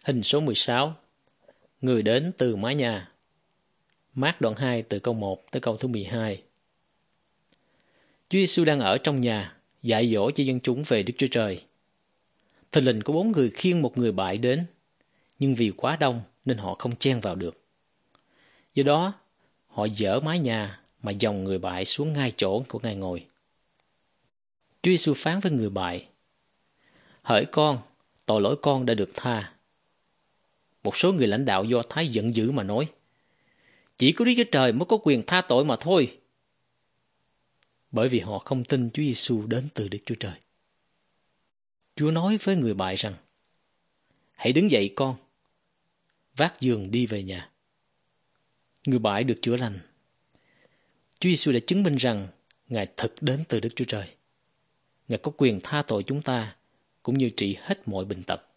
Hình số 16. Người đến từ mái nhà. Mác đoạn 2 từ câu 1 tới câu thứ 12. Chúa Giêsu đang ở trong nhà, dạy dỗ cho dân chúng về Đức Chúa Trời. Thình lình có 4 người khiêng một người bại đến, nhưng vì quá đông nên họ không chen vào được. Do đó, họ dỡ mái nhà mà dòng người bại xuống ngay chỗ của Ngài ngồi. Chúa Giêsu phán với người bại: Hỡi con, tội lỗi con đã được tha. Một số người lãnh đạo Do Thái giận dữ mà nói: Chỉ có Đức Chúa Trời mới có quyền tha tội mà thôi. Bởi vì họ không tin Chúa Giêsu đến từ Đức Chúa Trời. Chúa nói với người bại rằng: Hãy đứng dậy con, vác giường đi về nhà. Người bại được chữa lành. Chúa Giêsu đã chứng minh rằng Ngài thực đến từ Đức Chúa Trời. Ngài có quyền tha tội chúng ta cũng như trị hết mọi bệnh tật.